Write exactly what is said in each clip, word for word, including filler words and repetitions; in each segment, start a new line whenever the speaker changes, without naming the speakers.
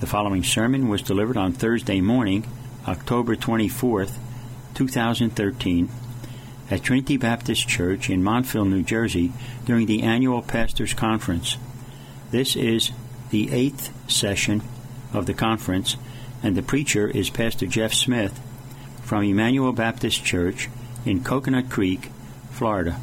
The following sermon was delivered on Thursday morning, October twenty-fourth, two thousand thirteen, at Trinity Baptist Church in Montville, New Jersey, during the annual Pastors' Conference. This is the eighth session of the conference, and the preacher is Pastor Jeff Smith from Emmanuel Baptist Church in Coconut Creek, Florida.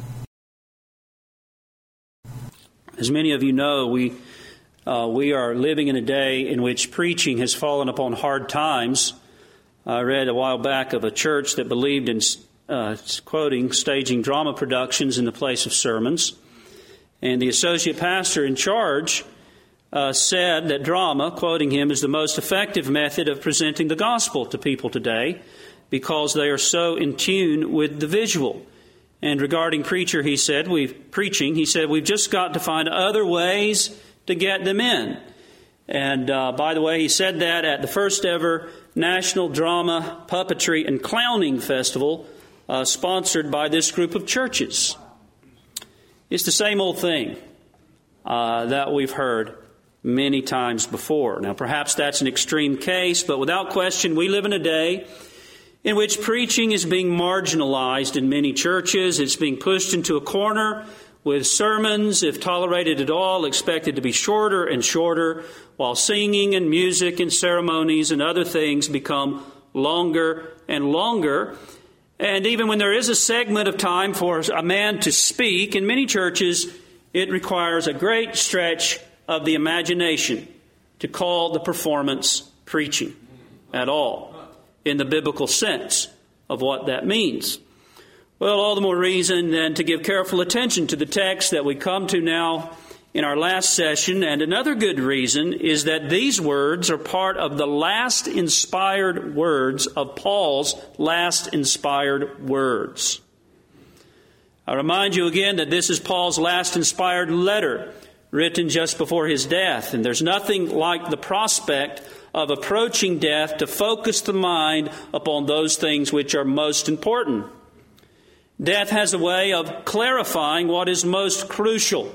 As many of you know, we uh, we are living in a day in which preaching has fallen upon hard times. I read a while back of a church that believed in, uh, quoting, staging drama productions in the place of sermons. And the associate pastor in charge uh, said that drama, quoting him, is the most effective method of presenting the gospel to people today because they are so in tune with the visual. And regarding preacher, he said, we've preaching, he said, we've just got to find other ways to get them in. And uh, by the way, he said that at the first ever National Drama, Puppetry, and Clowning Festival, uh, sponsored by this group of churches. It's the same old thing uh, that we've heard many times before. Now, perhaps that's an extreme case, but without question, we live in a day in which preaching is being marginalized in many churches. It's being pushed into a corner with sermons, if tolerated at all, expected to be shorter and shorter, while singing and music and ceremonies and other things become longer and longer. And even when there is a segment of time for a man to speak, in many churches, it requires a great stretch of the imagination to call the performance preaching at all, in the biblical sense of what that means. Well, all the more reason then to give careful attention to the text that we come to now in our last session. And another good reason is that these words are part of the last inspired words of Paul's last inspired words. I remind you again that this is Paul's last inspired letter, written just before his death. And there's nothing like the prospect of approaching death to focus the mind upon those things which are most important. Death has a way of clarifying what is most crucial.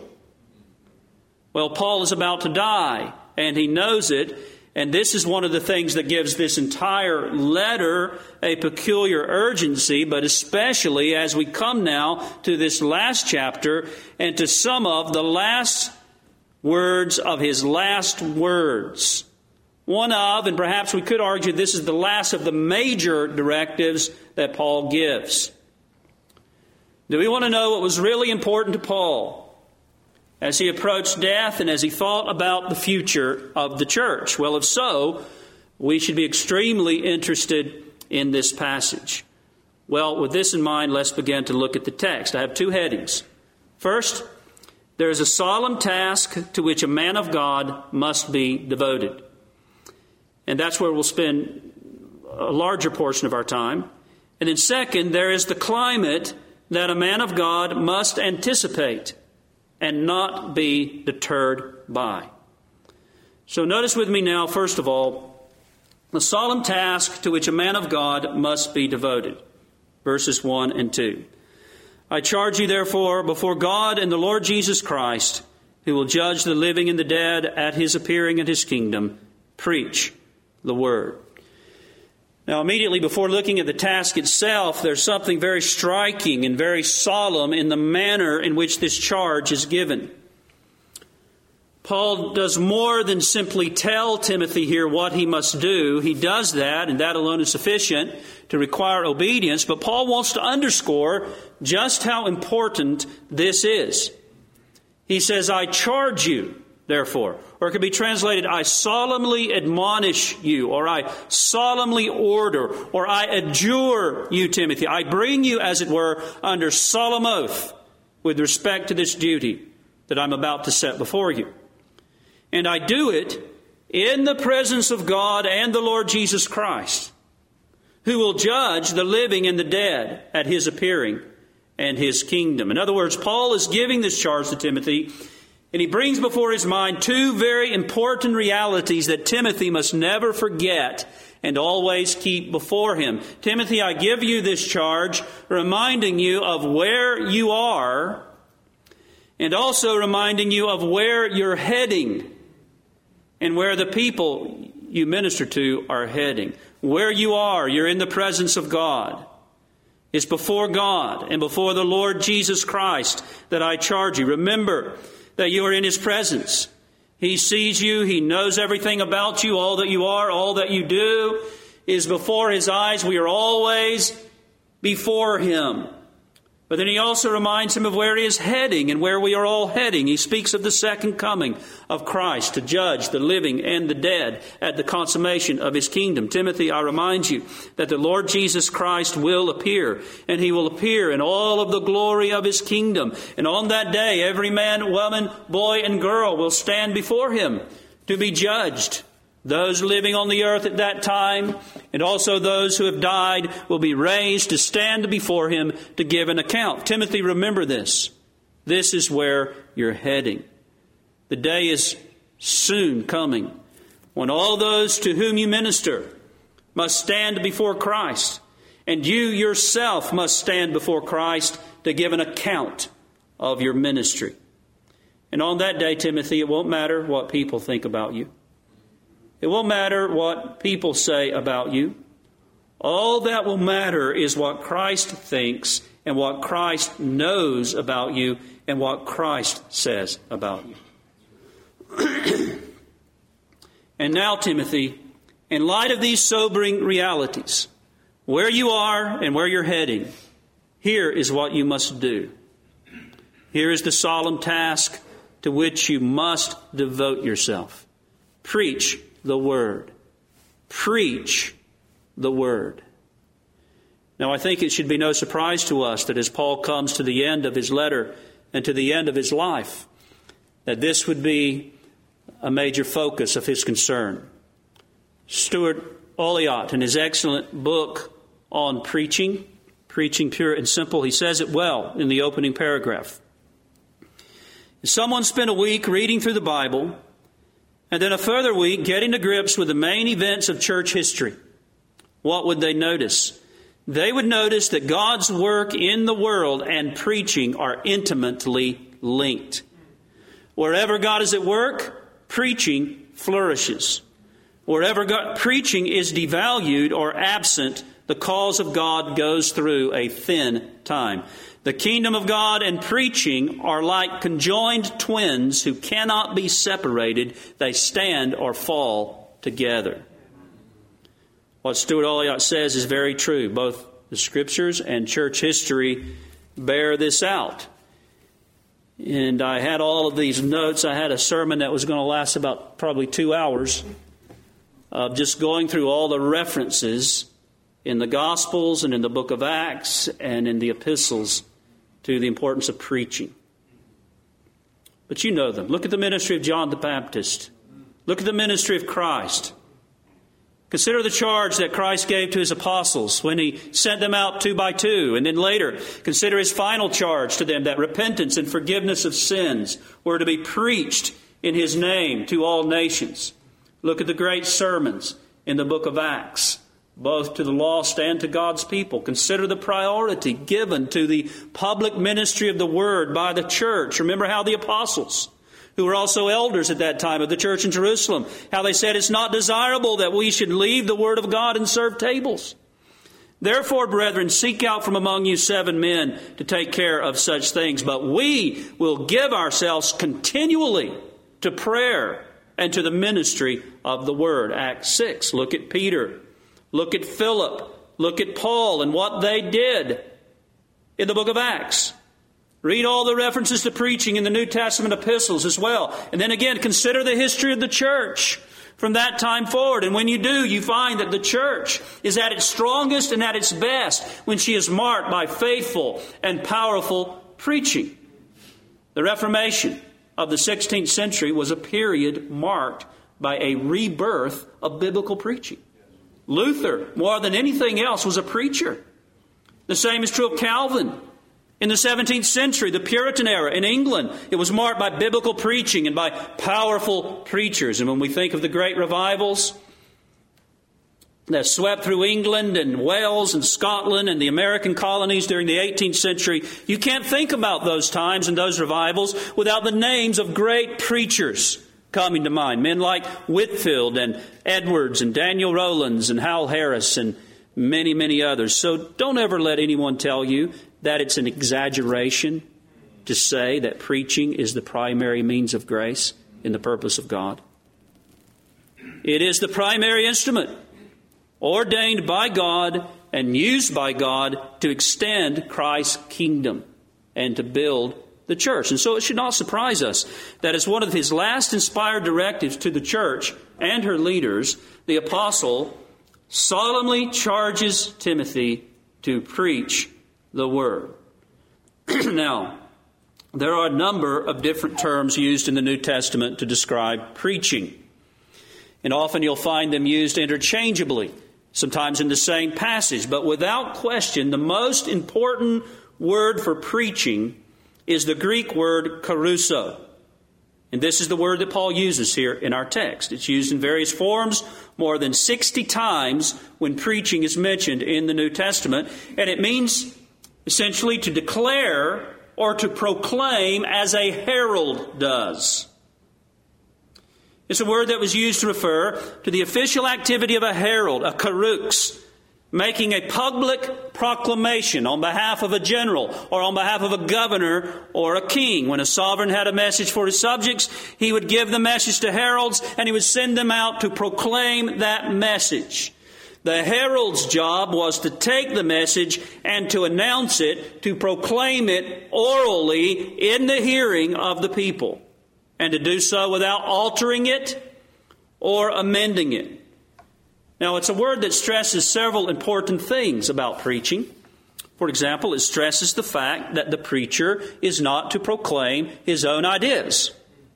Well, Paul is about to die, and he knows it, and this is one of the things that gives this entire letter a peculiar urgency, but especially as we come now to this last chapter and to some of the last words of his last words. One of, and perhaps we could argue this is the last of the major directives that Paul gives. Do we want to know what was really important to Paul as he approached death and as he thought about the future of the church? Well, if so, we should be extremely interested in this passage. Well, with this in mind, let's begin to look at the text. I have two headings. First, there is a solemn task to which a man of God must be devoted. And that's where we'll spend a larger portion of our time. And then second, there is the climate that a man of God must anticipate and not be deterred by. So notice with me now, first of all, the solemn task to which a man of God must be devoted. Verses one and two. I charge you, therefore, before God and the Lord Jesus Christ, who will judge the living and the dead at his appearing in his kingdom, preach the word. Now, immediately before looking at the task itself, there's something very striking and very solemn in the manner in which this charge is given. Paul does more than simply tell Timothy here what he must do. He does that, and that alone is sufficient to require obedience. But Paul wants to underscore just how important this is. He says, I charge you, therefore. Or it could be translated, I solemnly admonish you, or I solemnly order, or I adjure you, Timothy. I bring you, as it were, under solemn oath with respect to this duty that I'm about to set before you. And I do it in the presence of God and the Lord Jesus Christ, who will judge the living and the dead at his appearing and his kingdom. In other words, Paul is giving this charge to Timothy, and he brings before his mind two very important realities that Timothy must never forget and always keep before him. Timothy, I give you this charge, reminding you of where you are and also reminding you of where you're heading and where the people you minister to are heading. Where you are, you're in the presence of God. It's before God and before the Lord Jesus Christ that I charge you. Remember that you are in His presence. He sees you. He knows everything about you. All that you are, all that you do is before His eyes. We are always before Him. But then He also reminds him of where He is heading and where we are all heading. He speaks of the second coming of Christ to judge the living and the dead at the consummation of His kingdom. Timothy, I remind you that the Lord Jesus Christ will appear, and He will appear in all of the glory of His kingdom. And on that day, every man, woman, boy, and girl will stand before Him to be judged. Those living on the earth at that time, and also those who have died, will be raised to stand before Him to give an account. Timothy, remember this. This is where you're heading. The day is soon coming when all those to whom you minister must stand before Christ, and you yourself must stand before Christ to give an account of your ministry. And on that day, Timothy, it won't matter what people think about you. It won't matter what people say about you. All that will matter is what Christ thinks and what Christ knows about you and what Christ says about you. And now, Timothy, in light of these sobering realities, where you are and where you're heading, here is what you must do. Here is the solemn task to which you must devote yourself. Preach the Word. Preach the Word. Now, I think it should be no surprise to us that as Paul comes to the end of his letter and to the end of his life, that this would be a major focus of his concern. Stuart Olyott, in his excellent book on preaching, Preaching Pure and Simple, he says it well in the opening paragraph. If someone spent a week reading through the Bible, and then a further week getting to grips with the main events of church history, what would they notice? They would notice that God's work in the world and preaching are intimately linked. Wherever God is at work, preaching flourishes. Wherever God, preaching is devalued or absent, the cause of God goes through a thin time. The kingdom of God and preaching are like conjoined twins who cannot be separated. They stand or fall together. What Stuart Olyott says is very true. Both the Scriptures and church history bear this out. And I had all of these notes. I had a sermon that was going to last about probably two hours of just going through all the references in the Gospels and in the book of Acts and in the epistles to the importance of preaching. But you know them. Look at the ministry of John the Baptist. Look at the ministry of Christ. Consider the charge that Christ gave to His apostles when He sent them out two by two. And then later, consider His final charge to them that repentance and forgiveness of sins were to be preached in His name to all nations. Look at the great sermons in the book of Acts, both to the lost and to God's people. Consider the priority given to the public ministry of the Word by the church. Remember how the apostles, who were also elders at that time of the church in Jerusalem, how they said it's not desirable that we should leave the Word of God and serve tables. Therefore, brethren, seek out from among you seven men to take care of such things. But we will give ourselves continually to prayer and to the ministry of the Word. Acts six. Look at Peter. Look at Philip. Look at Paul and what they did in the book of Acts. Read all the references to preaching in the New Testament epistles as well. And then again, consider the history of the church from that time forward. And when you do, you find that the church is at its strongest and at its best when she is marked by faithful and powerful preaching. The Reformation of the sixteenth century was a period marked by a rebirth of biblical preaching. Luther, more than anything else, was a preacher. The same is true of Calvin. In the seventeenth century, the Puritan era in England, it was marked by biblical preaching and by powerful preachers. And when we think of the great revivals that swept through England and Wales and Scotland and the American colonies during the eighteenth century, you can't think about those times and those revivals without the names of great preachers coming to mind. Men like Whitfield and Edwards and Daniel Rowlands and Hal Harris and many, many others. So don't ever let anyone tell you that it's an exaggeration to say that preaching is the primary means of grace in the purpose of God. It is the primary instrument ordained by God and used by God to extend Christ's kingdom and to build the church. And so it should not surprise us that as one of his last inspired directives to the church and her leaders, the apostle solemnly charges Timothy to preach the word. Now, there are a number of different terms used in the New Testament to describe preaching. And often you'll find them used interchangeably, sometimes in the same passage. But without question, the most important word for preaching is the Greek word caruso. And this is the word that Paul uses here in our text. It's used in various forms more than sixty times when preaching is mentioned in the New Testament. And it means essentially to declare or to proclaim as a herald does. It's a word that was used to refer to the official activity of a herald, a karux, making a public proclamation on behalf of a general or on behalf of a governor or a king. When a sovereign had a message for his subjects, he would give the message to heralds and he would send them out to proclaim that message. The herald's job was to take the message and to announce it, to proclaim it orally in the hearing of the people, and to do so without altering it or amending it. Now, it's a word that stresses several important things about preaching. For example, it stresses the fact that the preacher is not to proclaim his own ideas.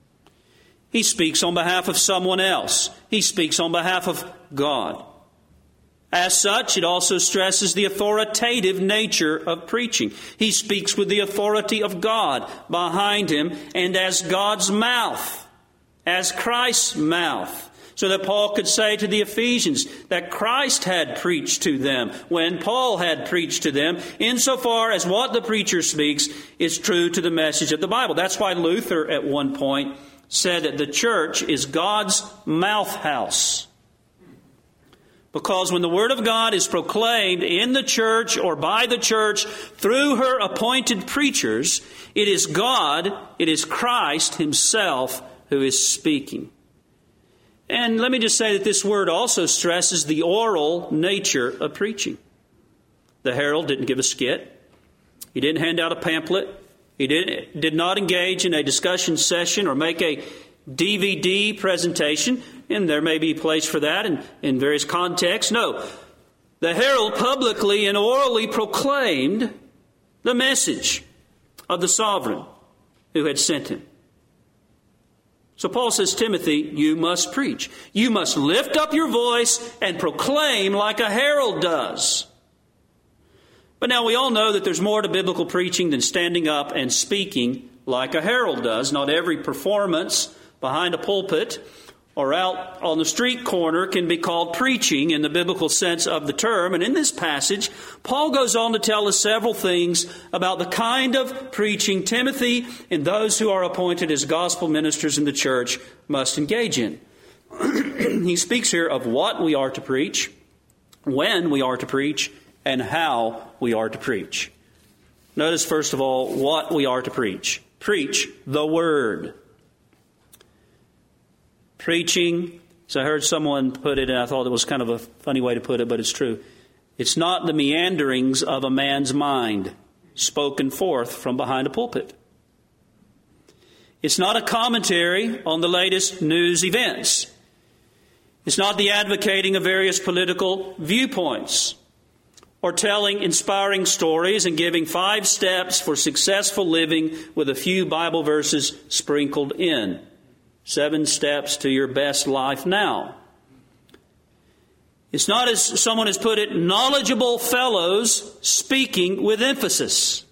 He speaks on behalf of someone else. He speaks on behalf of God. As such, it also stresses the authoritative nature of preaching. He speaks with the authority of God behind him and as God's mouth, as Christ's mouth. So that Paul could say to the Ephesians that Christ had preached to them when Paul had preached to them, insofar as what the preacher speaks is true to the message of the Bible. That's why Luther at one point said that the church is God's mouth house. Because when the Word of God is proclaimed in the church or by the church through her appointed preachers, it is God, it is Christ Himself who is speaking. And let me just say that this word also stresses the oral nature of preaching. The herald didn't give a skit. He didn't hand out a pamphlet. He did, did not engage in a discussion session or make a D V D presentation. And there may be a place for that in, in various contexts. No. The herald publicly and orally proclaimed the message of the sovereign who had sent him. So Paul says, Timothy, you must preach. You must lift up your voice and proclaim like a herald does. But now we all know that there's more to biblical preaching than standing up and speaking like a herald does. Not every performance behind a pulpit or out on the street corner can be called preaching in the biblical sense of the term. And in this passage, Paul goes on to tell us several things about the kind of preaching Timothy and those who are appointed as gospel ministers in the church must engage in. He speaks here of what we are to preach, when we are to preach, and how we are to preach. Notice, first of all, what we are to preach. Preach the Word. Preaching, as I heard someone put it, and I thought it was kind of a funny way to put it, but it's true. It's not the meanderings of a man's mind spoken forth from behind a pulpit. It's not a commentary on the latest news events. It's not the advocating of various political viewpoints or telling inspiring stories and giving five steps for successful living with a few Bible verses sprinkled in. Seven steps to your best life now. It's not, as someone has put it, knowledgeable fellows speaking with emphasis.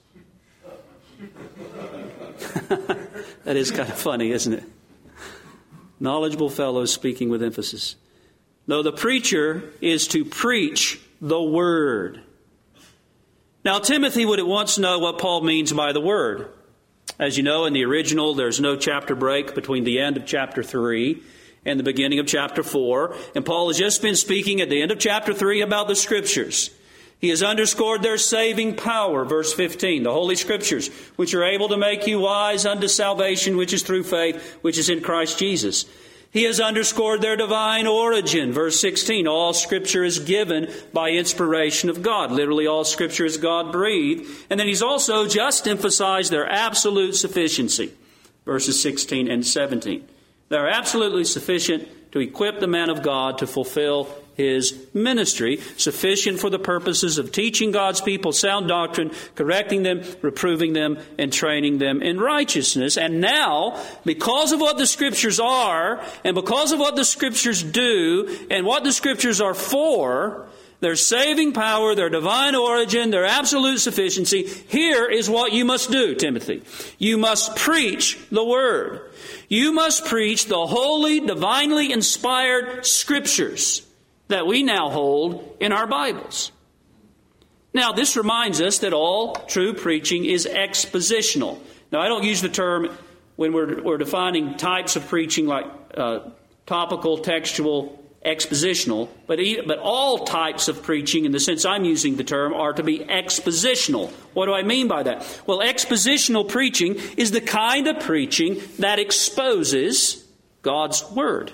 That is kind of funny, isn't it? Knowledgeable fellows speaking with emphasis. No, the preacher is to preach the Word. Now, Timothy would at once know what Paul means by the Word. As you know, in the original, there's no chapter break between the end of chapter three and the beginning of chapter four. And Paul has just been speaking at the end of chapter three about the Scriptures. He has underscored their saving power, verse fifteen, the Holy Scriptures, which are able to make you wise unto salvation, which is through faith, which is in Christ Jesus. He has underscored their divine origin, verse sixteen, all Scripture is given by inspiration of God. Literally, all Scripture is God-breathed. And then he's also just emphasized their absolute sufficiency, verses sixteen and seventeen. They're absolutely sufficient to equip the man of God to fulfill his ministry, sufficient for the purposes of teaching God's people sound doctrine, correcting them, reproving them, and training them in righteousness. And now, because of what the Scriptures are, and because of what the Scriptures do, and what the Scriptures are for, their saving power, their divine origin, their absolute sufficiency, here is what you must do, Timothy. You must preach the Word. You must preach the holy, divinely inspired Scriptures that we now hold in our Bibles. Now, this reminds us that all true preaching is expositional. Now, I don't use the term when we're, we're defining types of preaching like uh, topical, textual, expositional, but, but all types of preaching, in the sense I'm using the term, are to be expositional. What do I mean by that? Well, expositional preaching is the kind of preaching that exposes God's Word.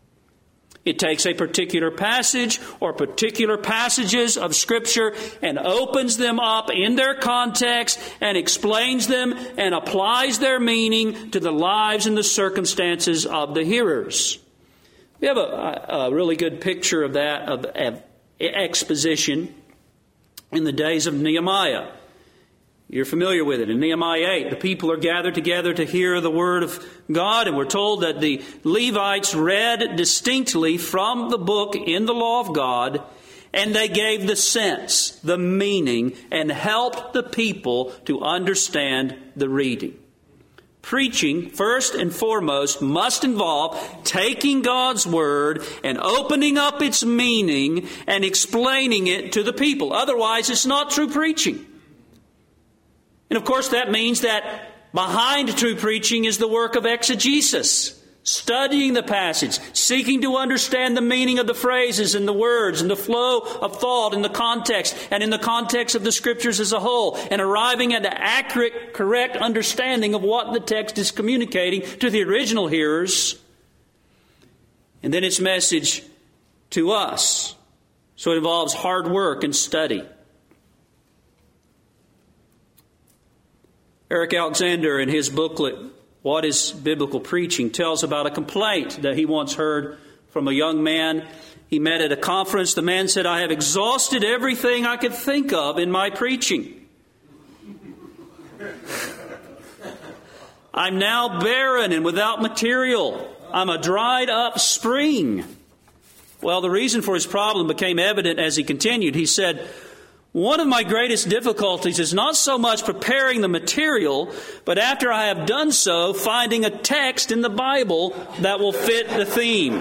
It takes a particular passage or particular passages of Scripture and opens them up in their context and explains them and applies their meaning to the lives and the circumstances of the hearers. We have a, a really good picture of that, of, of exposition, in the days of Nehemiah. You're familiar with it. In Nehemiah eight, the people are gathered together to hear the Word of God, and we're told that the Levites read distinctly from the book in the law of God, and they gave the sense, the meaning, and helped the people to understand the reading. Preaching, first and foremost, must involve taking God's Word and opening up its meaning and explaining it to the people. Otherwise, it's not true preaching. And of course, that means that behind true preaching is the work of exegesis, studying the passage, seeking to understand the meaning of the phrases and the words and the flow of thought in the context and in the context of the Scriptures as a whole, and arriving at an accurate, correct understanding of what the text is communicating to the original hearers, and then its message to us. So it involves hard work and study. Eric Alexander, in his booklet, What is Biblical Preaching?, tells about a complaint that he once heard from a young man he met at a conference. The man said, "I have exhausted everything I could think of in my preaching. I'm now barren and without material. I'm a dried up spring." Well, the reason for his problem became evident as he continued. He said, "One of my greatest difficulties is not so much preparing the material, but after I have done so, finding a text in the Bible that will fit the theme."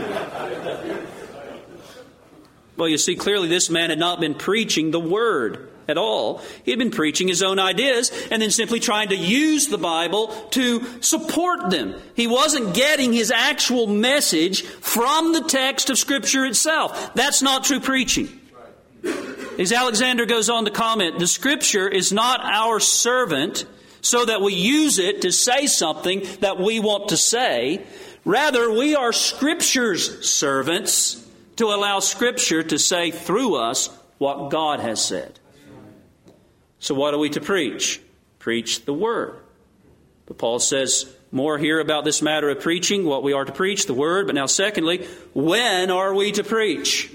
Well, you see, clearly this man had not been preaching the Word at all. He had been preaching his own ideas and then simply trying to use the Bible to support them. He wasn't getting his actual message from the text of Scripture itself. That's not true preaching. As Alexander goes on to comment, the Scripture is not our servant so that we use it to say something that we want to say. Rather, we are Scripture's servants to allow Scripture to say through us what God has said. So what are we to preach? Preach the Word. But Paul says more here about this matter of preaching, what we are to preach, the Word. But now secondly, when are we to preach?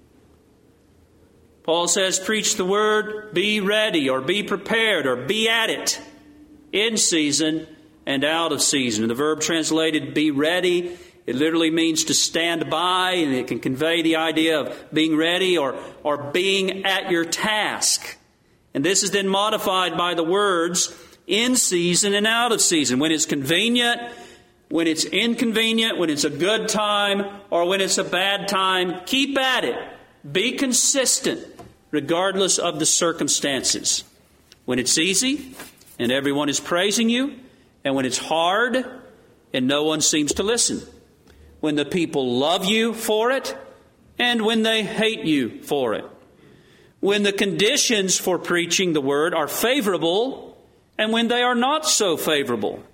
Paul says, preach the Word, be ready or be prepared or be at it, in season and out of season. And the verb translated be ready, it literally means to stand by, and it can convey the idea of being ready or, or being at your task. And this is then modified by the words in season and out of season. When it's convenient, when it's inconvenient, when it's a good time, or when it's a bad time, keep at it. Be consistent, regardless of the circumstances. When it's easy and everyone is praising you, and when it's hard and no one seems to listen. When the people love you for it and when they hate you for it. When the conditions for preaching the word are favorable and when they are not so favorable.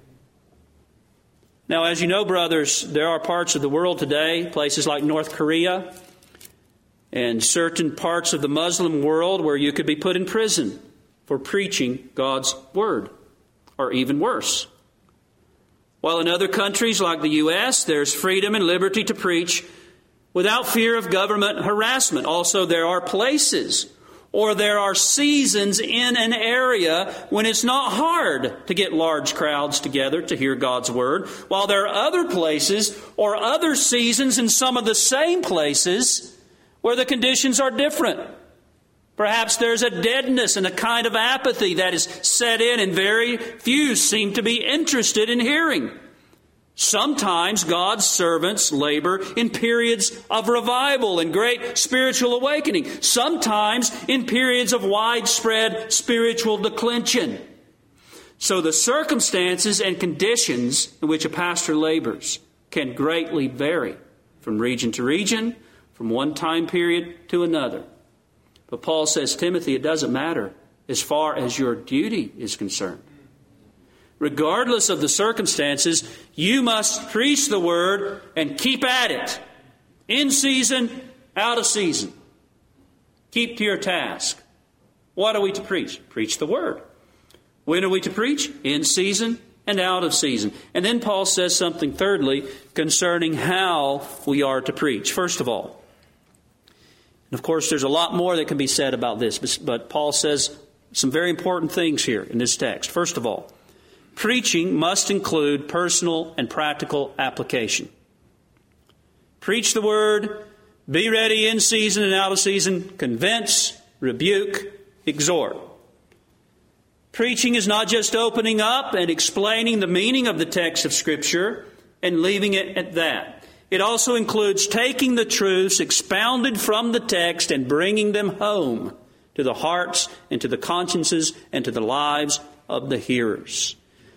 Now, as you know, brothers, there are parts of the world today, places like North Korea and certain parts of the Muslim world where you could be put in prison for preaching God's word, or even worse. While in other countries like the U S, there's freedom and liberty to preach without fear of government harassment. Also, there are places or there are seasons in an area when it's not hard to get large crowds together to hear God's word, while there are other places or other seasons in some of the same places where the conditions are different. Perhaps there's a deadness and a kind of apathy that is set in, and very few seem to be interested in hearing. Sometimes God's servants labor in periods of revival and great spiritual awakening. Sometimes in periods of widespread spiritual declension. So the circumstances and conditions in which a pastor labors can greatly vary from region to region, from one time period to another. But Paul says, Timothy, it doesn't matter as far as your duty is concerned. Regardless of the circumstances, you must preach the word and keep at it. In season, out of season. Keep to your task. What are we to preach? Preach the word. When are we to preach? In season and out of season. And then Paul says something thirdly concerning how we are to preach. First of all, and of course, there's a lot more that can be said about this, but, but Paul says some very important things here in this text. First of all, preaching must include personal and practical application. Preach the word, be ready in season and out of season, convince, rebuke, exhort. Preaching is not just opening up and explaining the meaning of the text of Scripture and leaving it at that. It also includes taking the truths expounded from the text and bringing them home to the hearts and to the consciences and to the lives of the hearers.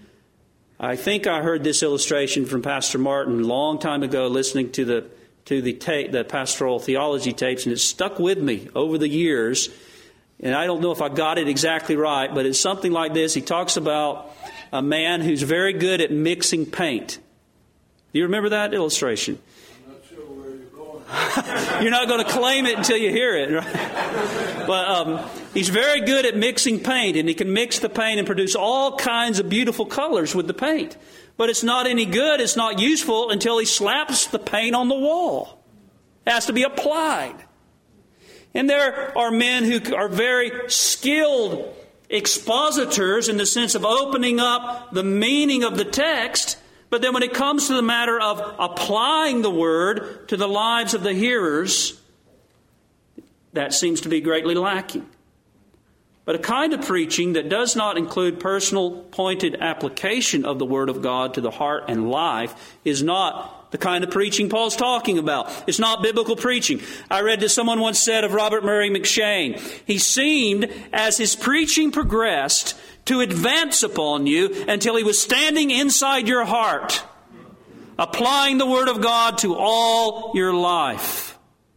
I think I heard this illustration from Pastor Martin a long time ago, listening to the to the tape, the pastoral theology tapes, and it stuck with me over the years. And I don't know if I got it exactly right, but it's something like this. He talks about a man who's very good at mixing paint. Do you remember that illustration?
I'm not sure where you're going.
You're not going to claim it until you hear it, right? But um, he's very good at mixing paint, and he can mix the paint and produce all kinds of beautiful colors with the paint. But it's not any good, it's not useful until he slaps the paint on the wall. It has to be applied. And there are men who are very skilled expositors in the sense of opening up the meaning of the text. But then when it comes to the matter of applying the word to the lives of the hearers, that seems to be greatly lacking. But a kind of preaching that does not include personal, pointed application of the Word of God to the heart and life is not the kind of preaching Paul's talking about. It's not biblical preaching. I read that someone once said of Robert Murray McShane, he seemed, as his preaching progressed, to advance upon you until he was standing inside your heart, applying the Word of God to all your life.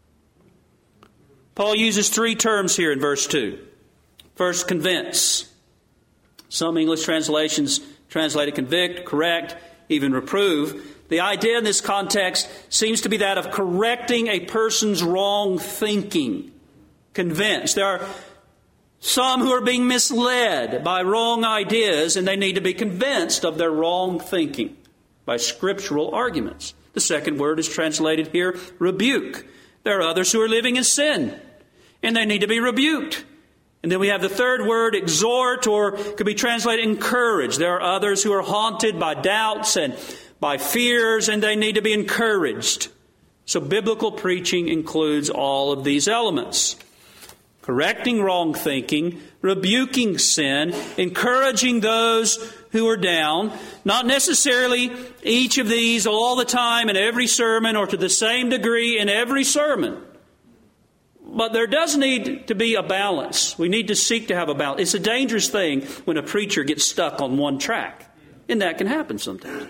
Paul uses three terms here in verse two. First, convince. Some English translations translate it convict, correct, even reprove. The idea in this context seems to be that of correcting a person's wrong thinking. Convince. There are some who are being misled by wrong ideas, and they need to be convinced of their wrong thinking by scriptural arguments. The second word is translated here, rebuke. There are others who are living in sin, and they need to be rebuked. And then we have the third word, exhort, or could be translated encourage. There are others who are haunted by doubts and by fears, and they need to be encouraged. So biblical preaching includes all of these elements. Correcting wrong thinking, rebuking sin, encouraging those who are down. Not necessarily each of these all the time in every sermon or to the same degree in every sermon. But there does need to be a balance. We need to seek to have a balance. It's a dangerous thing when a preacher gets stuck on one track. And that can happen sometimes.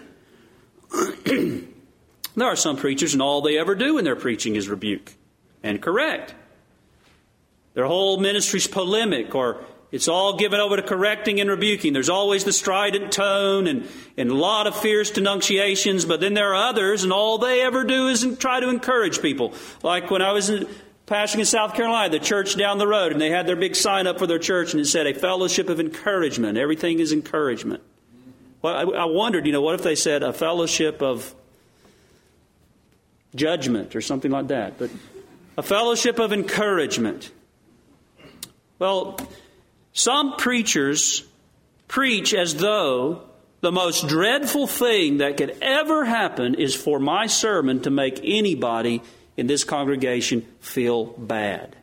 There are some preachers, and all they ever do in their preaching is rebuke and correct. Their whole ministry's polemic, or it's all given over to correcting and rebuking. There's always the strident tone and, and a lot of fierce denunciations, but then there are others, and all they ever do is try to encourage people. Like when I was in, pastoring in South Carolina, the church down the road, and they had their big sign up for their church, and it said, a fellowship of encouragement. Everything is encouragement. Well, I, I wondered, you know, what if they said a fellowship of judgment or something like that? But a fellowship of encouragement. Well, some preachers preach as though the most dreadful thing that could ever happen is for my sermon to make anybody in this congregation feel bad.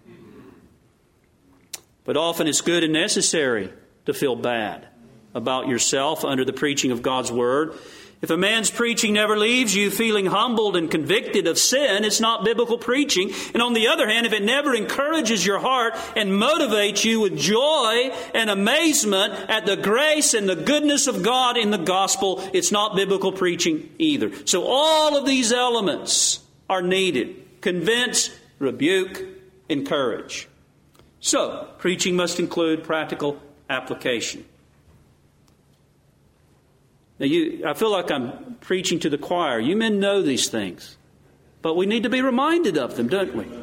But often it's good and necessary to feel bad about yourself under the preaching of God's Word. If a man's preaching never leaves you feeling humbled and convicted of sin, it's not biblical preaching. And on the other hand, if it never encourages your heart and motivates you with joy and amazement at the grace and the goodness of God in the gospel, it's not biblical preaching either. So all of these elements are needed. Convince, rebuke, encourage. So, preaching must include practical application. Now, you, I feel like I'm preaching to the choir. You men know these things, but we need to be reminded of them, don't we?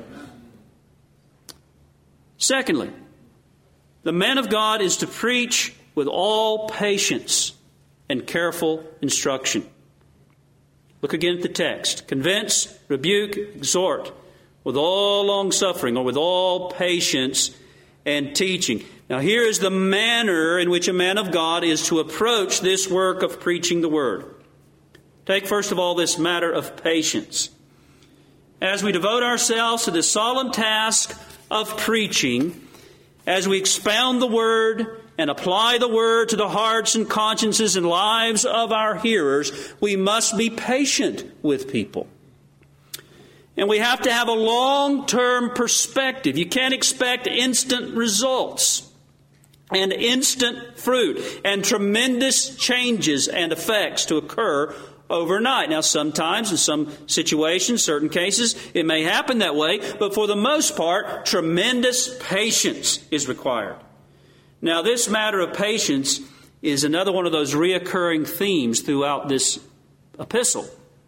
Secondly, the man of God is to preach with all patience and careful instruction. Look again at the text. Convince, rebuke, exhort with all long suffering, or with all patience and teaching. Now here is the manner in which a man of God is to approach this work of preaching the Word. Take first of all this matter of patience. As we devote ourselves to this solemn task of preaching, as we expound the Word and apply the Word to the hearts and consciences and lives of our hearers, we must be patient with people. And we have to have a long-term perspective. You can't expect instant results and instant fruit and tremendous changes and effects to occur overnight. Now, sometimes in some situations, certain cases, it may happen that way, but for the most part, tremendous patience is required. Now, this matter of patience is another one of those reoccurring themes throughout this epistle.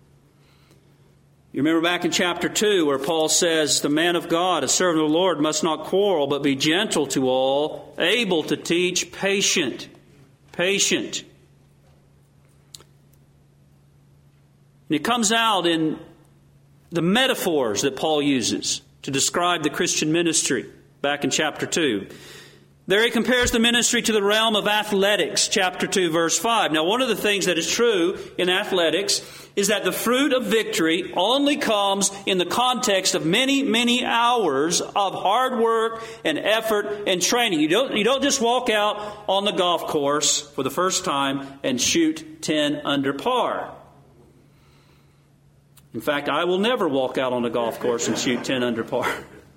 You remember back in chapter two where Paul says, the man of God, a servant of the Lord, must not quarrel, but be gentle to all, able to teach, patient. Patient. And it comes out in the metaphors that Paul uses to describe the Christian ministry back in chapter two. There he compares the ministry to the realm of athletics, chapter two, verse five. Now, one of the things that is true in athletics is that the fruit of victory only comes in the context of many, many hours of hard work and effort and training. You don't, you don't just walk out on the golf course for the first time and shoot ten under par. In fact, I will never walk out on a golf course and shoot ten under par.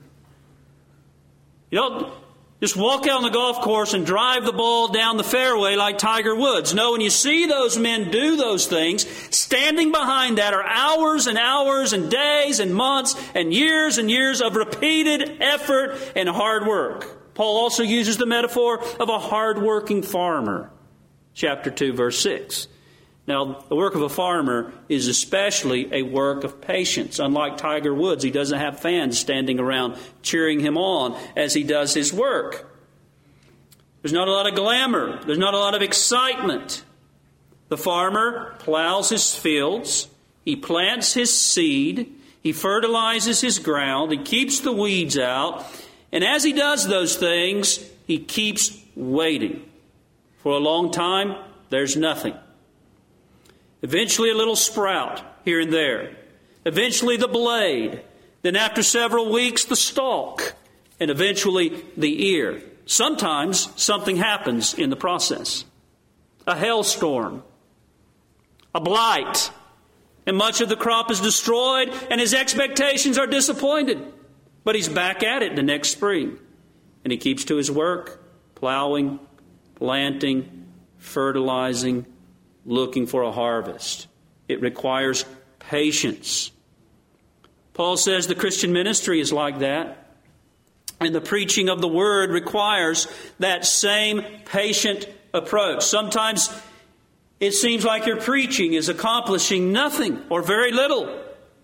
You don't just walk out on the golf course and drive the ball down the fairway like Tiger Woods. No, when you see those men do those things, standing behind that are hours and hours and days and months and years and years of repeated effort and hard work. Paul also uses the metaphor of a hard-working farmer. Chapter two, verse six. Now, the work of a farmer is especially a work of patience. Unlike Tiger Woods, he doesn't have fans standing around cheering him on as he does his work. There's not a lot of glamour. There's not a lot of excitement. The farmer plows his fields. He plants his seed. He fertilizes his ground. He keeps the weeds out. And as he does those things, he keeps waiting. For a long time, there's nothing. Eventually a little sprout here and there. Eventually the blade. Then after several weeks, the stalk. And eventually the ear. Sometimes something happens in the process. A hailstorm. A blight. And much of the crop is destroyed and his expectations are disappointed. But he's back at it the next spring. And he keeps to his work, plowing, planting, fertilizing, looking for a harvest. It requires patience. Paul says the Christian ministry is like that. And the preaching of the Word requires that same patient approach. Sometimes it seems like your preaching is accomplishing nothing or very little.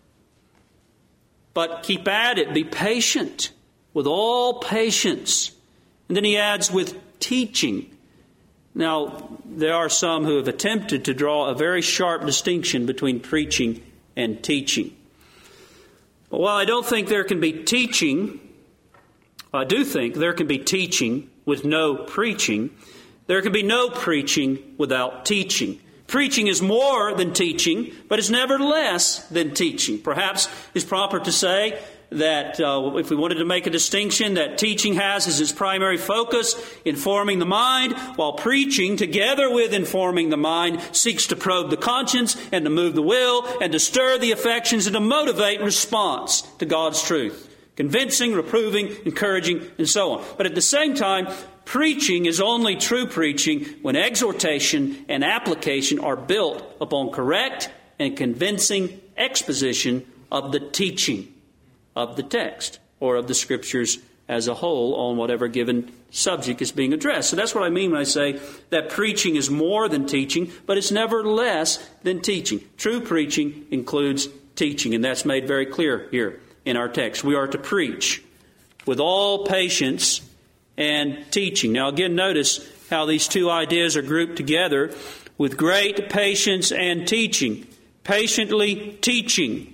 But keep at it. Be patient with all patience. And then he adds with teaching. Now, there are some who have attempted to draw a very sharp distinction between preaching and teaching. But while I don't think there can be teaching, I do think there can be teaching with no preaching. There can be no preaching without teaching. Preaching is more than teaching, but it's never less than teaching. Perhaps it's proper to say that uh, if we wanted to make a distinction, that teaching has as its primary focus informing the mind, while preaching, together with informing the mind, seeks to probe the conscience and to move the will and to stir the affections and to motivate response to God's truth. Convincing, reproving, encouraging, and so on. But at the same time, preaching is only true preaching when exhortation and application are built upon correct and convincing exposition of the teaching of the text or of the Scriptures as a whole on whatever given subject is being addressed. So that's what I mean when I say that preaching is more than teaching, but it's never less than teaching. True preaching includes teaching, and that's made very clear here in our text. We are to preach with all patience and teaching. Now again, notice how these two ideas are grouped together: with great patience and teaching. Patiently teaching.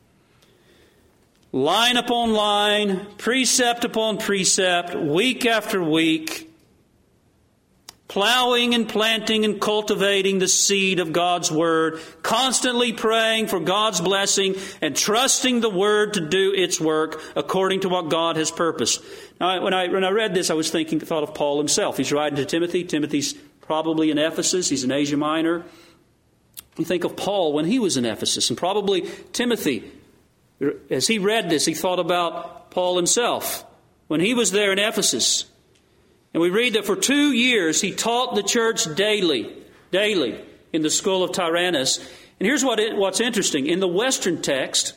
Line upon line, precept upon precept, week after week, plowing and planting and cultivating the seed of God's Word, constantly praying for God's blessing and trusting the Word to do its work according to what God has purposed. Now, when I when I read this, I was thinking, thought of Paul himself. He's writing to Timothy. Timothy's probably in Ephesus. He's in Asia Minor. You think of Paul when he was in Ephesus, and probably Timothy. As he read this, he thought about Paul himself when he was there in Ephesus. And we read that for two years he taught the church daily, daily in the school of Tyrannus. And here's what it, what's interesting. In the Western text,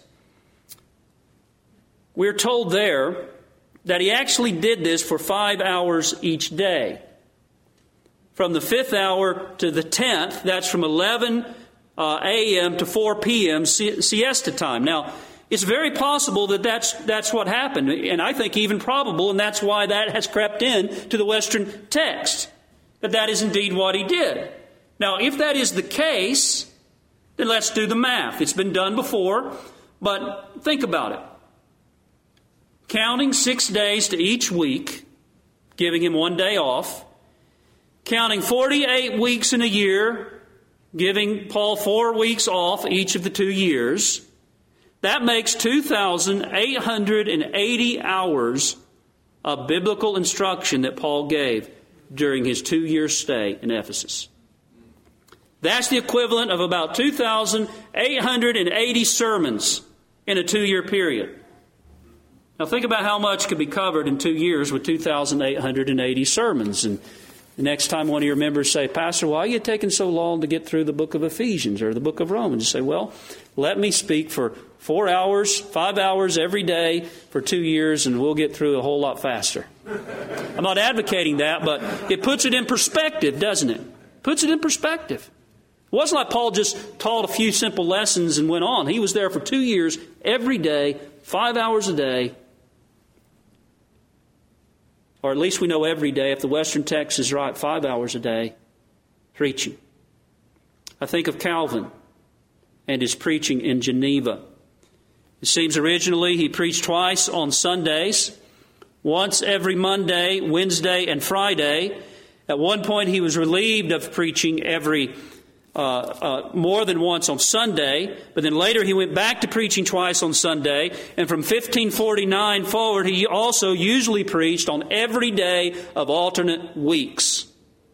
we're told there that he actually did this for five hours each day. From the fifth hour to the tenth, that's from eleven a.m. to four p.m. siesta time. Now, it's very possible that that's, that's what happened, and I think even probable, and that's why that has crept in to the Western text, that that is indeed what he did. Now, if that is the case, then let's do the math. It's been done before, but think about it. Counting six days to each week, giving him one day off, counting forty-eight weeks in a year, giving Paul four weeks off each of the two years, that makes two thousand eight hundred eighty hours of biblical instruction that Paul gave during his two-year stay in Ephesus. That's the equivalent of about two thousand eight hundred eighty sermons in a two-year period. Now think about how much could be covered in two years with two thousand eight hundred eighty sermons. And the next time one of your members say, "Pastor, why are you taking so long to get through the book of Ephesians or the book of Romans?" You say, "Well, let me speak for four hours, five hours every day for two years, and we'll get through a whole lot faster." I'm not advocating that, but it puts it in perspective, doesn't it? Puts it in perspective. It wasn't like Paul just taught a few simple lessons and went on. He was there for two years, every day, five hours a day. Or at least we know every day, if the Western text is right, five hours a day, preaching. I think of Calvin and his preaching in Geneva. It seems originally he preached twice on Sundays, once every Monday, Wednesday, and Friday. At one point he was relieved of preaching every uh, uh, more than once on Sunday, but then later he went back to preaching twice on Sunday, and from fifteen forty-nine forward he also usually preached on every day of alternate weeks.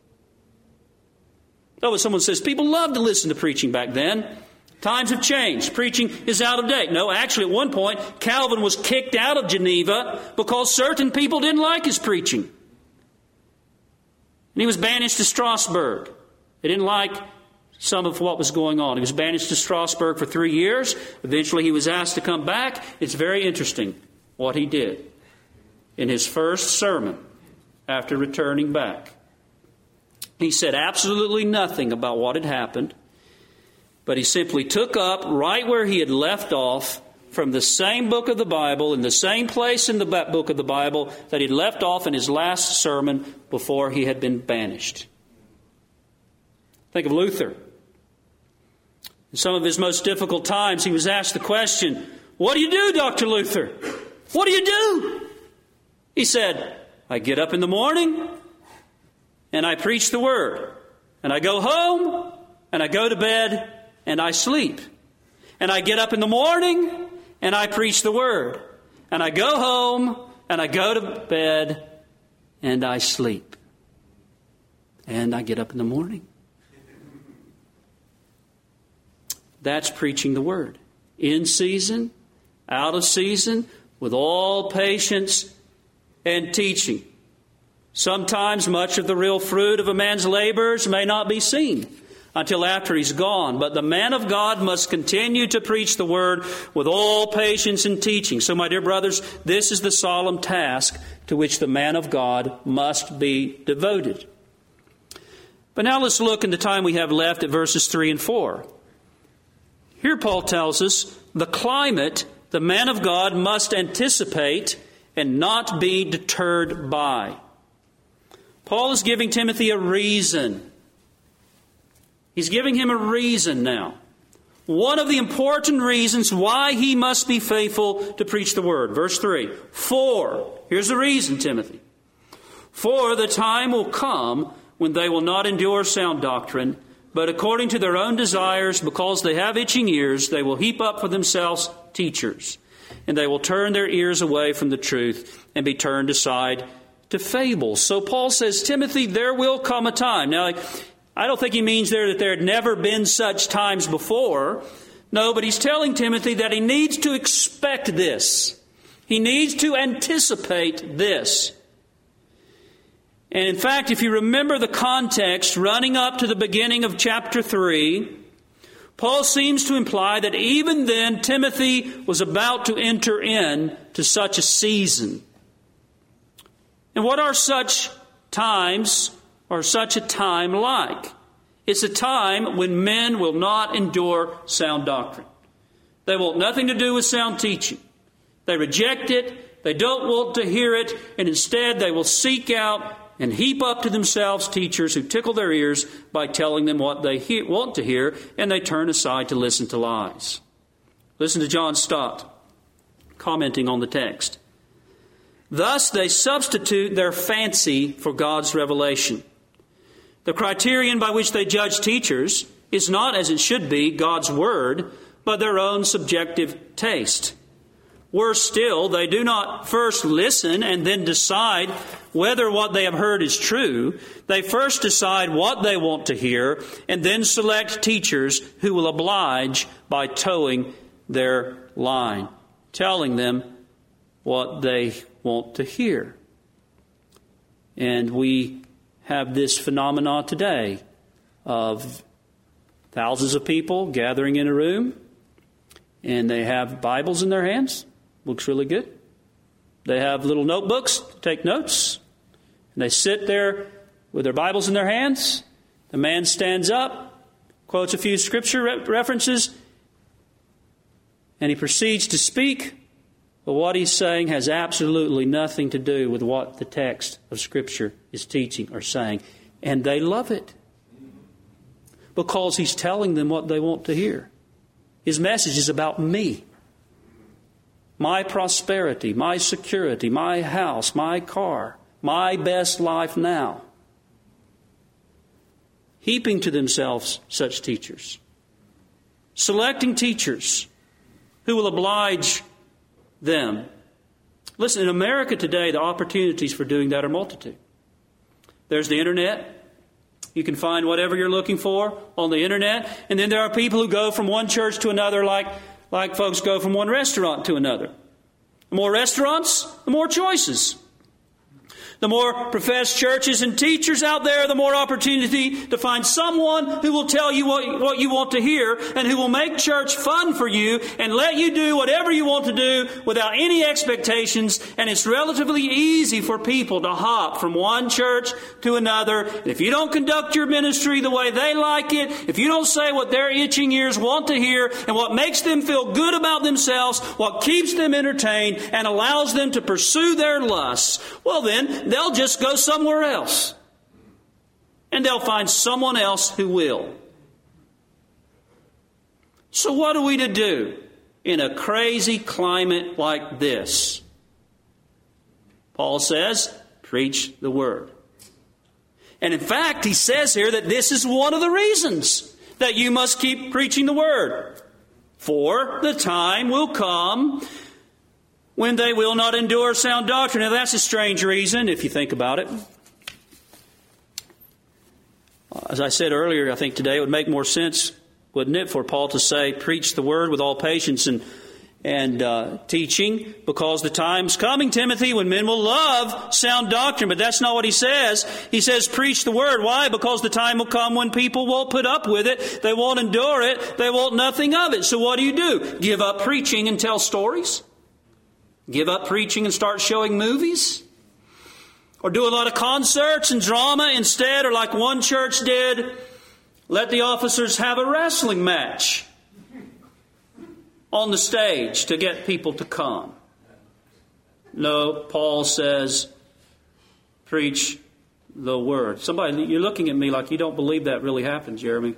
So when someone says, people loved to listen to preaching back then, times have changed. Preaching is out of date. No, actually at one point, Calvin was kicked out of Geneva because certain people didn't like his preaching. And he was banished to Strasbourg. They didn't like some of what was going on. He was banished to Strasbourg for three years. Eventually he was asked to come back. It's very interesting what he did in his first sermon after returning back. He said absolutely nothing about what had happened, but he simply took up right where he had left off from the same book of the Bible, in the same place in the book of the Bible that he'd left off in his last sermon before he had been banished. Think of Luther. In some of his most difficult times, he was asked the question, "What do you do, Doctor Luther? What do you do?" He said, "I get up in the morning and I preach the Word. And I go home and I go to bed and I sleep. And I get up in the morning and I preach the Word. And I go home and I go to bed and I sleep. And I get up in the morning." That's preaching the Word. In season, out of season, with all patience and teaching. Sometimes much of the real fruit of a man's labors may not be seen until after he's gone. But the man of God must continue to preach the Word with all patience and teaching. So, my dear brothers, this is the solemn task to which the man of God must be devoted. But now let's look in the time we have left at verses three and four. Here Paul tells us the climate the man of God must anticipate and not be deterred by. Paul is giving Timothy a reason. He's giving him a reason now. One of the important reasons why he must be faithful to preach the Word. Verse three. For, here's the reason, Timothy. For the time will come when they will not endure sound doctrine, but according to their own desires, because they have itching ears, they will heap up for themselves teachers. And they will turn their ears away from the truth and be turned aside to fables. So Paul says, Timothy, there will come a time. Now, I don't think he means there that there had never been such times before. No, but he's telling Timothy that he needs to expect this. He needs to anticipate this. And in fact, if you remember the context running up to the beginning of chapter three, Paul seems to imply that even then Timothy was about to enter in to such a season. And what are such times or such a time like? It's a time when men will not endure sound doctrine. They want nothing to do with sound teaching. They reject it. They don't want to hear it. And instead they will seek out and heap up to themselves teachers who tickle their ears by telling them what they he- want to hear, and they turn aside to listen to lies. Listen to John Stott commenting on the text. Thus they substitute their fancy for God's revelation. The criterion by which they judge teachers is not, as it should be, God's Word, but their own subjective taste. Worse still, they do not first listen and then decide whether what they have heard is true. They first decide what they want to hear and then select teachers who will oblige by towing their line, telling them what they want to hear. And we have this phenomenon today of thousands of people gathering in a room, and they have Bibles in their hands. Looks really good. They have little notebooks to take notes. And they sit there with their Bibles in their hands. The man stands up, quotes a few scripture re- references, and he proceeds to speak. But what he's saying has absolutely nothing to do with what the text of Scripture is teaching or saying. And they love it because he's telling them what they want to hear. His message is about me. My prosperity, my security, my house, my car, my best life now. Heaping to themselves such teachers. Selecting teachers who will oblige them. Listen, in America today, the opportunities for doing that are multitude. There's the internet. You can find whatever you're looking for on the internet. And then there are people who go from one church to another like Like folks go from one restaurant to another. The more restaurants, the more choices. The more professed churches and teachers out there, the more opportunity to find someone who will tell you what, what you want to hear and who will make church fun for you and let you do whatever you want to do without any expectations. And it's relatively easy for people to hop from one church to another. And if you don't conduct your ministry the way they like it, if you don't say what their itching ears want to hear and what makes them feel good about themselves, what keeps them entertained and allows them to pursue their lusts, well then, they'll just go somewhere else. And they'll find someone else who will. So what are we to do in a crazy climate like this? Paul says, preach the Word. And in fact, he says here that this is one of the reasons that you must keep preaching the Word. For the time will come when they will not endure sound doctrine. Now that's a strange reason if you think about it. As I said earlier, I think today it would make more sense, wouldn't it, for Paul to say, preach the Word with all patience and and uh, teaching, because the time's coming, Timothy, when men will love sound doctrine. But that's not what he says. He says, preach the Word. Why? Because the time will come when people won't put up with it. They won't endure it. They want nothing of it. So what do you do? Give up preaching and tell stories? Give up preaching and start showing movies? Or do a lot of concerts and drama instead? Or like one church did, let the officers have a wrestling match on the stage to get people to come. No, Paul says, preach the Word. Somebody, you're looking at me like you don't believe that really happened, Jeremy.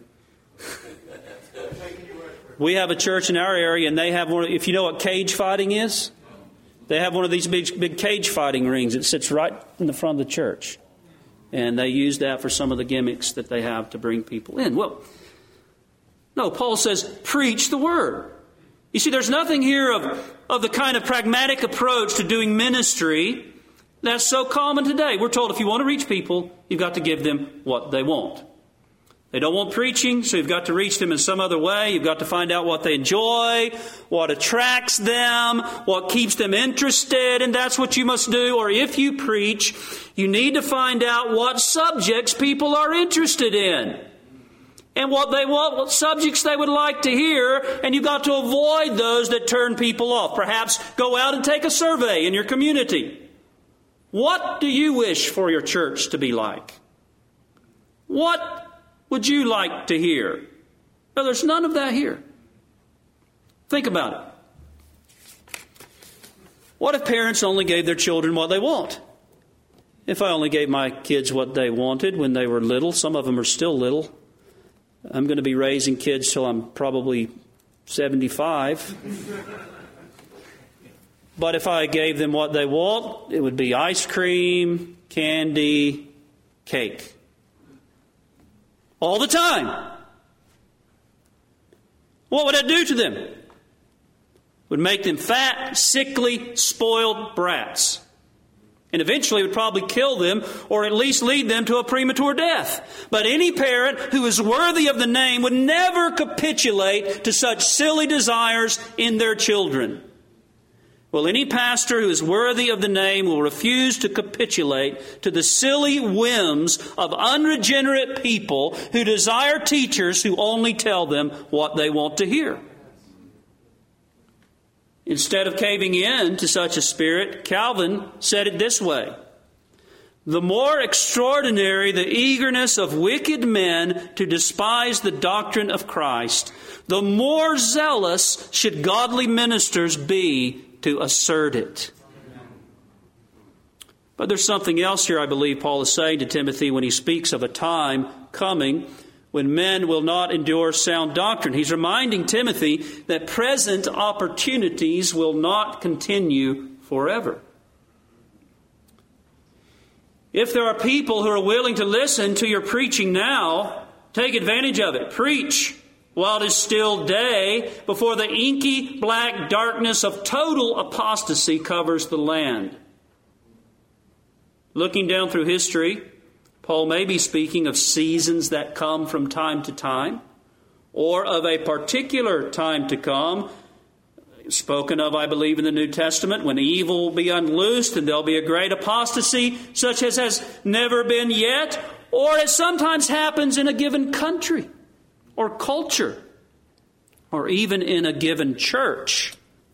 We have a church in our area, and they have one. If you know what cage fighting is, they have one of these big, big cage fighting rings. It sits right in the front of the church. And they use that for some of the gimmicks that they have to bring people in. Well, no, Paul says, preach the Word. You see, there's nothing here of, of the kind of pragmatic approach to doing ministry that's so common today. We're told if you want to reach people, you've got to give them what they want. They don't want preaching, so you've got to reach them in some other way. You've got to find out what they enjoy, what attracts them, what keeps them interested, and that's what you must do. Or if you preach, you need to find out what subjects people are interested in and what they want, what subjects they would like to hear, and you've got to avoid those that turn people off. Perhaps go out and take a survey in your community. What do you wish for your church to be like? What would you like to hear? Well, there's none of that here. Think about it. What if parents only gave their children what they want? If I only gave my kids what they wanted when they were little, some of them are still little. I'm going to be raising kids till I'm probably seventy-five. But if I gave them what they want, it would be ice cream, candy, cake. All the time. What would that do to them? It would make them fat, sickly, spoiled brats. And eventually it would probably kill them, or at least lead them to a premature death. But any parent who is worthy of the name would never capitulate to such silly desires in their children. Well, any pastor who is worthy of the name will refuse to capitulate to the silly whims of unregenerate people who desire teachers who only tell them what they want to hear. Instead of caving in to such a spirit, Calvin said it this way: the more extraordinary the eagerness of wicked men to despise the doctrine of Christ, the more zealous should godly ministers be to assert it. But there's something else here I believe Paul is saying to Timothy when he speaks of a time coming when men will not endure sound doctrine. He's reminding Timothy that present opportunities will not continue forever. If there are people who are willing to listen to your preaching now, take advantage of it. Preach while it is still day, before the inky black darkness of total apostasy covers the land. Looking down through history, Paul may be speaking of seasons that come from time to time, or of a particular time to come spoken of, I believe, in the New Testament, when evil will be unloosed and there'll be a great apostasy such as has never been yet, or it sometimes happens in a given country or culture, or even in a given church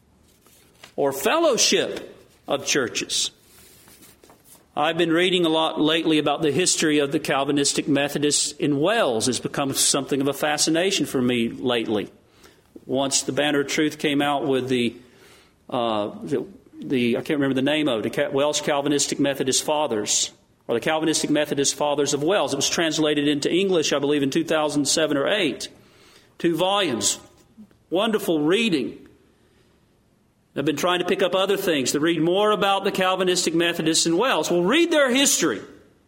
or fellowship of churches. I've been reading a lot lately about the history of the Calvinistic Methodists in Wales. It's become something of a fascination for me lately. Once the Banner of Truth came out with the, uh, the, the I can't remember the name of it, the Welsh Calvinistic Methodist Fathers, or the Calvinistic Methodist Fathers of Wales. It was translated into English, I believe, in two thousand seven or eight. Two volumes. Wonderful reading. I've been trying to pick up other things to read more about the Calvinistic Methodists in Wales. Well, read their history.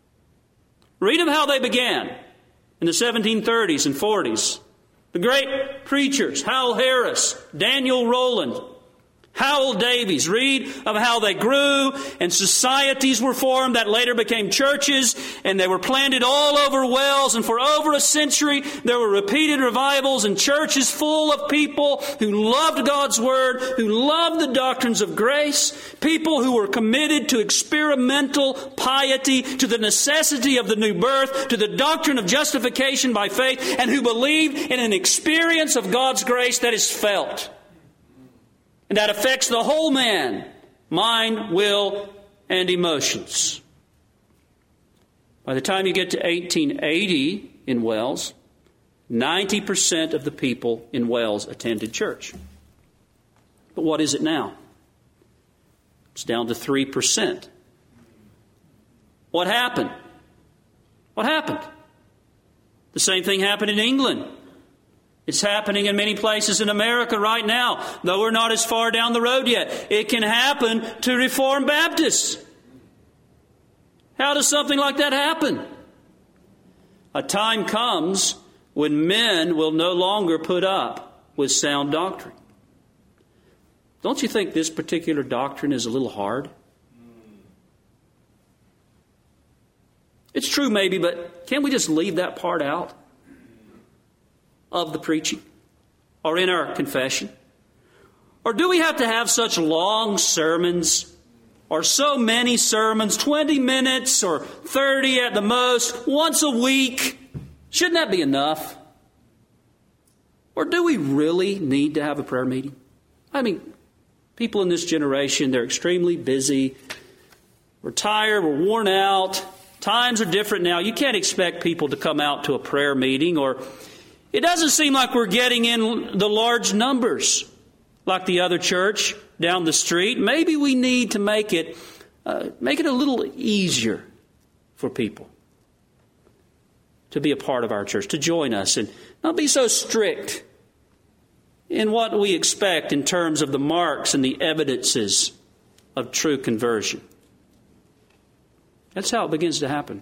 Read of how they began in the seventeen thirties and forties. The great preachers, Hal Harris, Daniel Rowland, Howell Davies. Read of how they grew and societies were formed that later became churches, and they were planted all over Wales, and for over a century there were repeated revivals and churches full of people who loved God's Word, who loved the doctrines of grace, people who were committed to experimental piety, to the necessity of the new birth, to the doctrine of justification by faith, and who believed in an experience of God's grace that is felt. And that affects the whole man, mind, will, and emotions. By the time you get to eighteen eighty in Wales, ninety percent of the people in Wales attended church. But what is it now? It's down to three percent. What happened? What happened? The same thing happened in England. It's happening in many places in America right now, though we're not as far down the road yet. It can happen to Reformed Baptists. How does something like that happen? A time comes when men will no longer put up with sound doctrine. Don't you think this particular doctrine is a little hard? It's true maybe, but can't we just leave that part out of the preaching or in our confession? Or do we have to have such long sermons or so many sermons, twenty minutes or thirty at the most, once a week? Shouldn't that be enough? Or do we really need to have a prayer meeting? I mean, people in this generation, they're extremely busy. We're tired, we're worn out. Times are different now. You can't expect people to come out to a prayer meeting, or it doesn't seem like we're getting in the large numbers like the other church down the street. Maybe we need to make it uh, make it a little easier for people to be a part of our church, to join us, and not be so strict in what we expect in terms of the marks and the evidences of true conversion. That's how it begins to happen.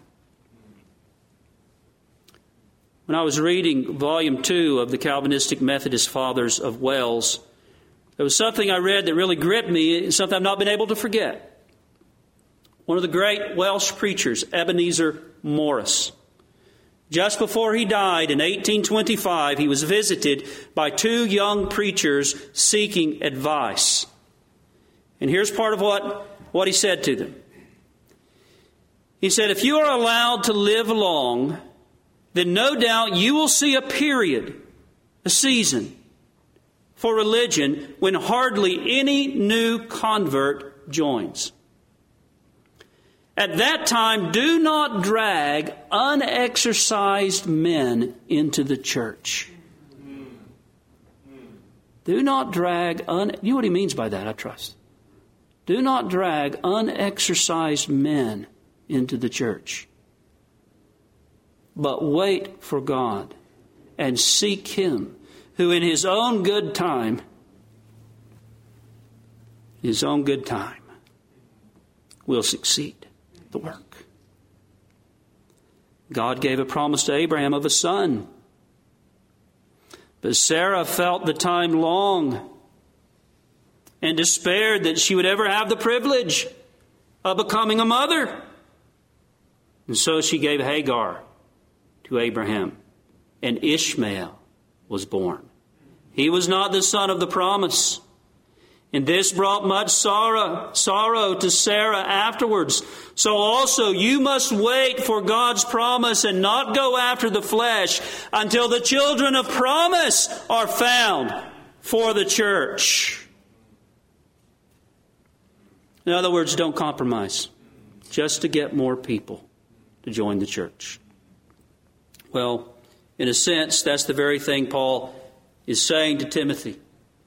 When I was reading volume two of the Calvinistic Methodist Fathers of Wales, there was something I read that really gripped me, something I've not been able to forget. One of the great Welsh preachers, Ebenezer Morris. Just before he died in eighteen twenty-five, he was visited by two young preachers seeking advice. And here's part of what, what he said to them. He said, "If you are allowed to live long, then no doubt you will see a period, a season for religion when hardly any new convert joins. At that time, do not drag unexercised men into the church." Do not drag, un, you know what he means by that, I trust. Do not drag unexercised men into the church. But wait for God and seek Him, who in His own good time, His own good time, will succeed the work. God gave a promise to Abraham of a son. But Sarah felt the time long and despaired that she would ever have the privilege of becoming a mother. And so she gave Hagar to Abraham, and Ishmael was born. He was not the son of the promise. And this brought much sorrow, sorrow to Sarah afterwards. So also you must wait for God's promise and not go after the flesh until the children of promise are found for the church. In other words, don't compromise just to get more people to join the church. Well, in a sense, that's the very thing Paul is saying to Timothy.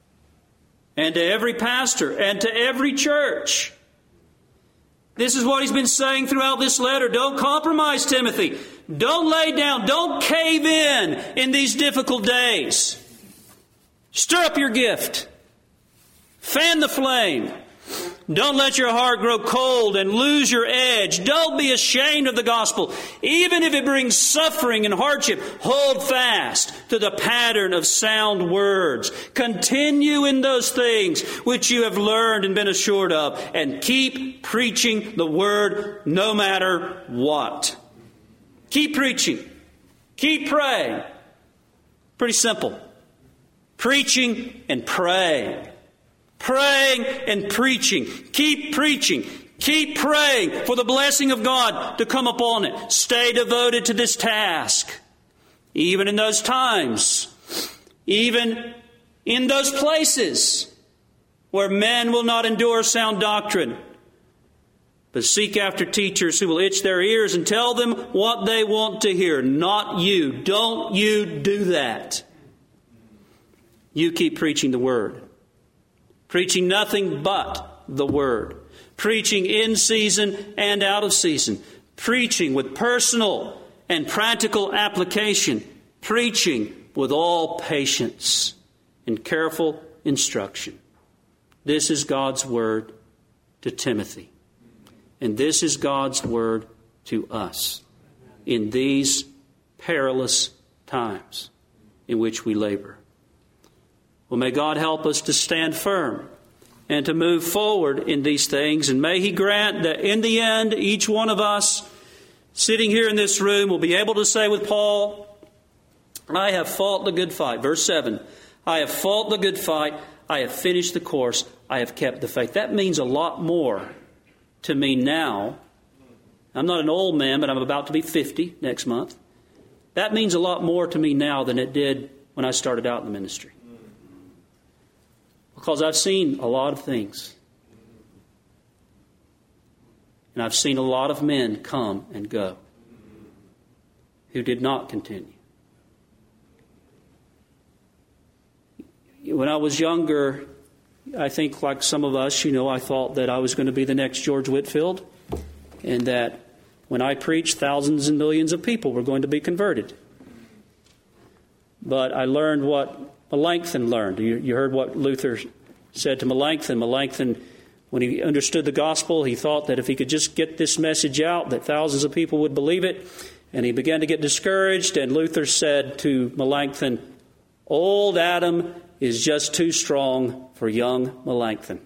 And to every pastor and to every church. This is what he's been saying throughout this letter. Don't compromise, Timothy. Don't lay down. Don't cave in in these difficult days. Stir up your gift. Fan the flame. Don't let your heart grow cold and lose your edge. Don't be ashamed of the gospel. Even if it brings suffering and hardship, hold fast to the pattern of sound words. Continue in those things which you have learned and been assured of, and keep preaching the word no matter what. Keep preaching. Keep praying. Pretty simple. Preaching and praying. Praying and preaching. Keep preaching. Keep praying for the blessing of God to come upon it. Stay devoted to this task. Even in those times. Even in those places where men will not endure sound doctrine. But seek after teachers who will itch their ears and tell them what they want to hear. Not you. Don't you do that. You keep preaching the Word. Preaching nothing but the Word. Preaching in season and out of season. Preaching with personal and practical application. Preaching with all patience and careful instruction. This is God's Word to Timothy. And this is God's Word to us in these perilous times in which we labor. Well, may God help us to stand firm and to move forward in these things. And may He grant that in the end, each one of us sitting here in this room will be able to say with Paul, I have fought the good fight. Verse seven, I have fought the good fight. I have finished the course. I have kept the faith. That means a lot more to me now. I'm not an old man, but I'm about to be fifty next month. That means a lot more to me now than it did when I started out in the ministry. Because I've seen a lot of things. And I've seen a lot of men come and go who did not continue. When I was younger, I think like some of us, you know, I thought that I was going to be the next George Whitefield, and that when I preached, thousands and millions of people were going to be converted. But I learned what Melanchthon learned. You, you heard what Luther said to Melanchthon. Melanchthon, when he understood the gospel, he thought that if he could just get this message out, that thousands of people would believe it. And he began to get discouraged. And Luther said to Melanchthon, old Adam is just too strong for young Melanchthon.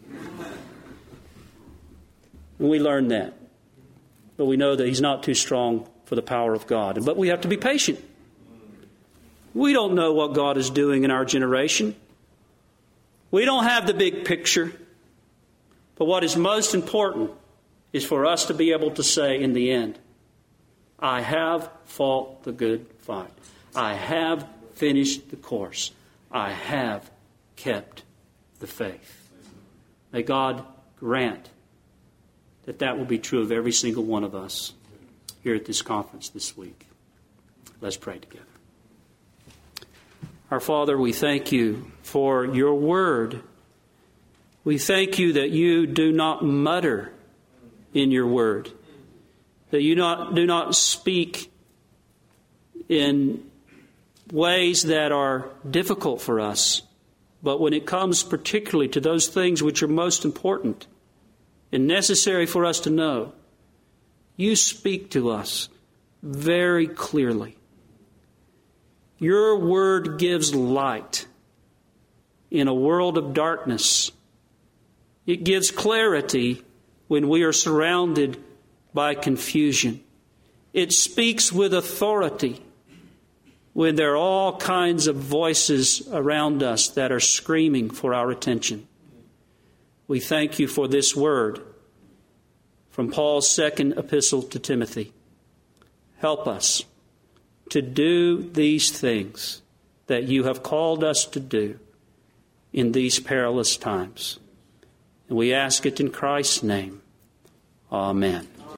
And we learned that. But we know that he's not too strong for the power of God. But we have to be patient. We don't know what God is doing in our generation. We don't have the big picture. But what is most important is for us to be able to say in the end, I have fought the good fight. I have finished the course. I have kept the faith. May God grant that that will be true of every single one of us here at this conference this week. Let's pray together. Our Father, we thank you for your word. We thank you that you do not mutter in your word, that you not, do not speak in ways that are difficult for us. But when it comes particularly to those things which are most important and necessary for us to know, you speak to us very clearly. Your word gives light in a world of darkness. It gives clarity when we are surrounded by confusion. It speaks with authority when there are all kinds of voices around us that are screaming for our attention. We thank you for this word from Paul's second epistle to Timothy. Help us to do these things that you have called us to do in these perilous times. And we ask it in Christ's name. Amen.